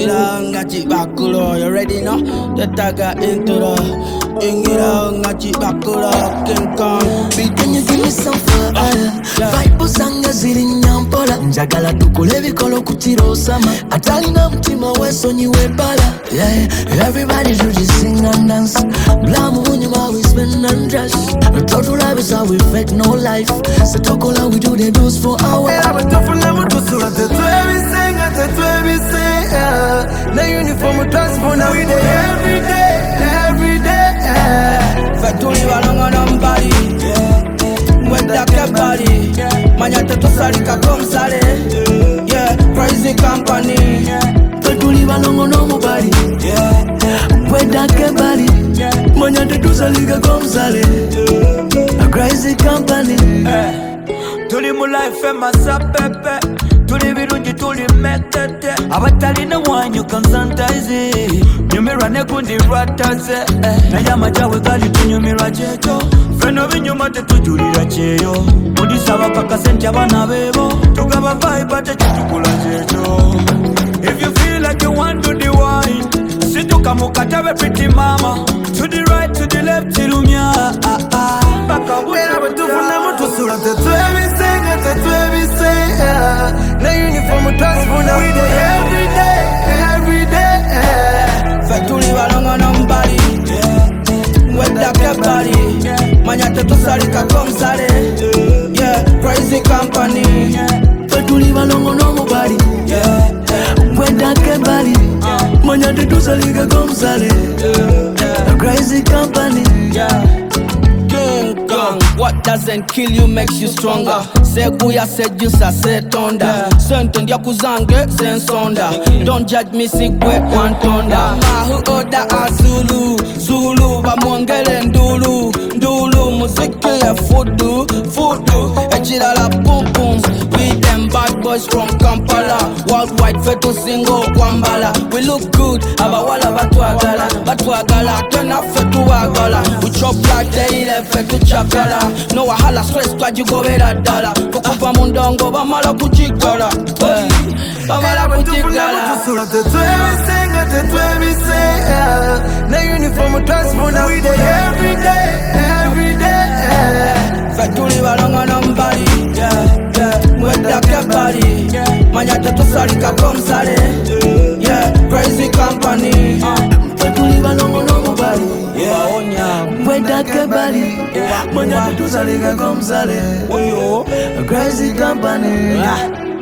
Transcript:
Ingiranga Chibakuro, you ready now? The tagger into the Ingiranga Chibakuro, King Kong. Can you give me some fire? Vibe zanga ziri nyampola njagala tukole bikolo kutiro sama atalina mtima wesonyiwe bala. Yeah, everybody should just sing and dance. Blamu unyuma we spend and dress. Total life is how we fake no life. So talk all we do the do's for our. Yeah, but tough na mutu sura tetwe we sing. Na uniform transport now we day every day. Fatuli balonga nambali. Wenda kebali. Manyate tusalika komsale. Yeah, crazy company. Fatuli balonga no mobali. Wenda kebali. Manyate tusalika komsale. A crazy company. Tuli mu life emasa pepe. Tuli birungi tuli metete. Abatalina wanyu consantize. Nyumira nekundi rataze. Nayama jawe gali tunyumira checho. Feno binyuma tetujulira cheyo. Mudisaba paka senti abana bebo. Tugaba vibe ate chitukula checho. If you feel like you want to the wine, situka mukatabe pretty mama. To the right, to the left, tilumia. Baka wera batufuna mutu sura tetwe we sing. Na uniform transport now we day every day. Fatuli balonga nambali. Wenda kebali. Manyate tusalika komsale. Yeah, crazy company. Fatuli balonga no mobali. Wenda kebali. Manyate tusalika komsale. A crazy company. King Kong, what doesn't kill you makes you stronger. Seguya said you said tonda. Senten ya kuzange sensonda. Don't judge me sigwe wantonda. Mahu oda azulu, Zulu bamwongele ndulu muziki ya fudu. Echilala pum pum. We them bad boys from Kampala. Worldwide fetu single kwambala. We look good, abawala batwagala. Tena fetu wagala. We chop like the fetu chakala. No wahala stress kwa jugobera dala. Kukupa mundongo bamala kuchikala. Bamala kuchikala. Sura tetwe we sing. Na uniform transport now we day every day. Fatuli balonga nambali. Wenda kebali. Manyate tusalika komsale. Yeah, crazy company. Fatuli balonga no mobali. Wenda kebali. Manyate tusalika komsale. A crazy company.